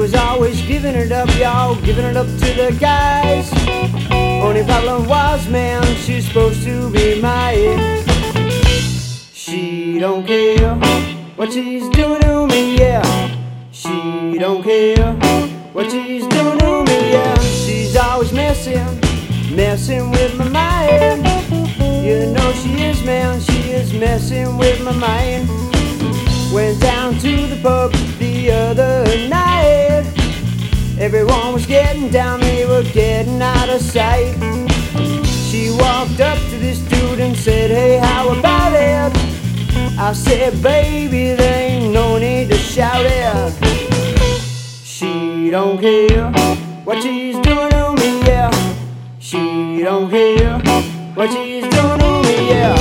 was always giving it up, y'all, giving it up to the guys. Only problem was, man, she's supposed to be mine. She don't care what she's doing to me, yeah. She don't care what she's doing to me, yeah. She's always messing with my mind. You know she is, man, she is messing with my mind. Went down to the pub the other night. Everyone was getting down, they were getting out of sight. She walked up to this dude and said, hey, how about it? I said, baby, there ain't no need to shout it. She don't care what she's doing to me, yeah. She don't care what she's doing to me, yeah.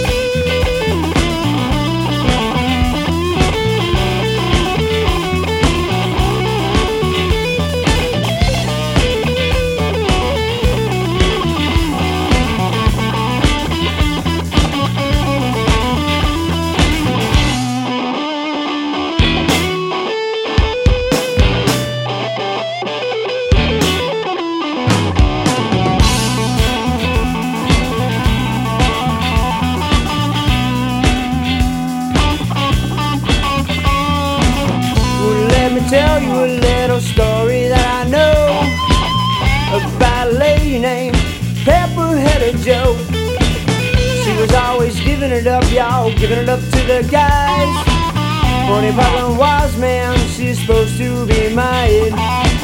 Tell you a little story that I know about a lady named Pepperhead Joe. She was always giving it up, y'all, giving it up to the guys. Only problem was, man, she's supposed to be mine.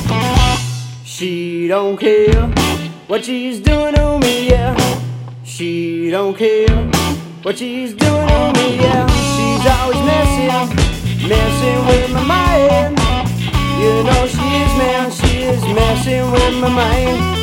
She don't care what she's doing to me, yeah. She don't care what she's doing to me, yeah. She's always messing with my mind. You know she is, man, she is messing with my mind.